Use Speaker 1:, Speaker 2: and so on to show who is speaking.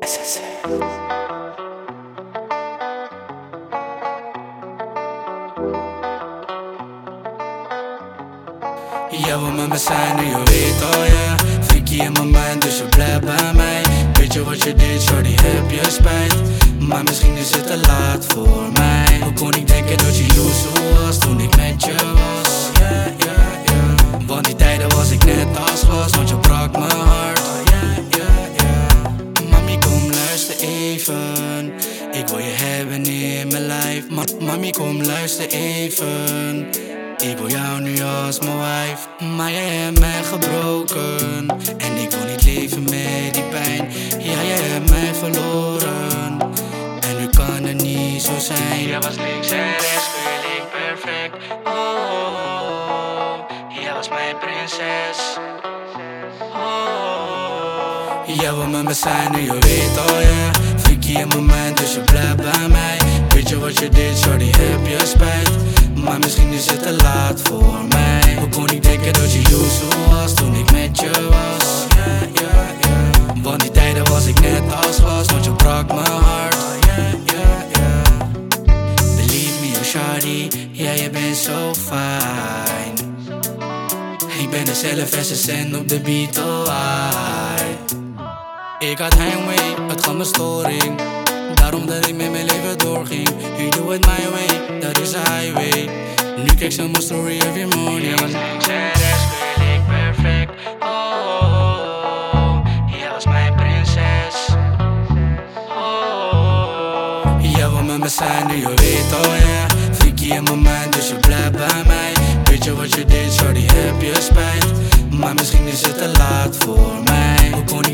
Speaker 1: SSR.
Speaker 2: Jij wil met me zijn en je weet al ja. Freaky in mijn mind, dus je blijft bij mij. Weet je wat je deed, shorty, heb je spijt? Maar misschien is het te laat voor mij. Hoe kon ik denken dat je loose was toen ik met je was? Want die tijden was ik net als glas, want je brak mijn hart. Mami, kom luister even. Ik wil je hebben in mijn life. Mami, kom luister even. Ik wil jou nu als mijn wife. Maar jij hebt mij gebroken en ik wil niet leven met die pijn. Ja, jij hebt mij verloren en nu kan het niet zo zijn. Jij was links en rechts, ik perfect. Oh, jij was mijn prinses. Jij wil met me zijn en je weet al ja. Freaky in mijn mind, dus je blijft bij mij. Weet je wat je deed, shorty, heb je spijt? Maar misschien is het te laat voor mij. Hoe kon ik denken dat je loose was toen ik met je was? Want die tijden was ik net als glas, want je brak mijn hart. Believe me, oh shawty, ja je bent zo fijn. Ik ben dezelfde SSN op de beat, oh ai. Ik had heimwee, het gaf me storing. Daarom dat ik met mijn leven doorging. Ik doe het my way, dat is de highway. Nu kijk ze mijn story every morning. Jij was links en rechts, ik perfect. Oh, jij was mijn prinses. Oh, jij wil met me zijn, nu je weet al ja. Freaky in mijn mind, dus je blijft bij mij. Weet je wat je deed, shorty, heb je spijt? Maar misschien is het te laat voor mij. Hoe kon